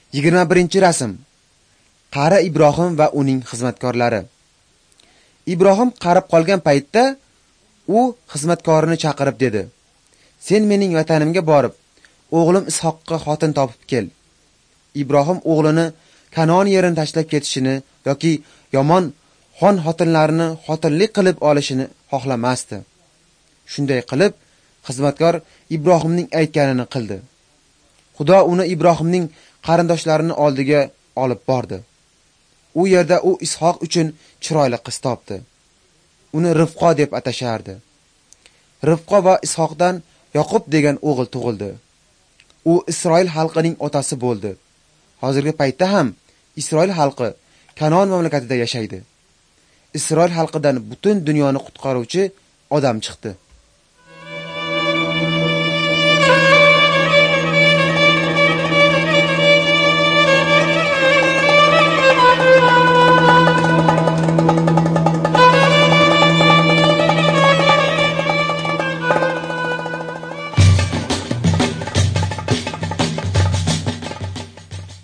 21-rasm. Qari Ibrohim va uning xizmatkorlari. Ibrohim qarib qolgan paytda u xizmatkorini chaqirib dedi: "Sen mening vatanimga borib, o'g'lim Ishoqqa xotin topib kel." Ibrohim o'g'lini Kanon yerini tashlab ketishini yoki yomon xon xotinlarini xotinlik qilib olishini xohlamasdi. Shunday qilib, xizmatkor Ibrohimning aytganini qildi. Xudo uni Ibrohimning qarindoshlarining oldiga olib bordi. U yerda u Ishoq uchun chiroyli qiz topdi. Uni Rivqo deb atashardi. Rivqo va Ishoqdan Yoqub degan o'g'il tug'ildi. U Isroil xalqining otasi bo'ldi. Hozirgi paytda ham Isroil xalqi Kanon mamlakatida yashaydi. Isroil xalqidan butun dunyoni qutqaruvchi odam chiqdi.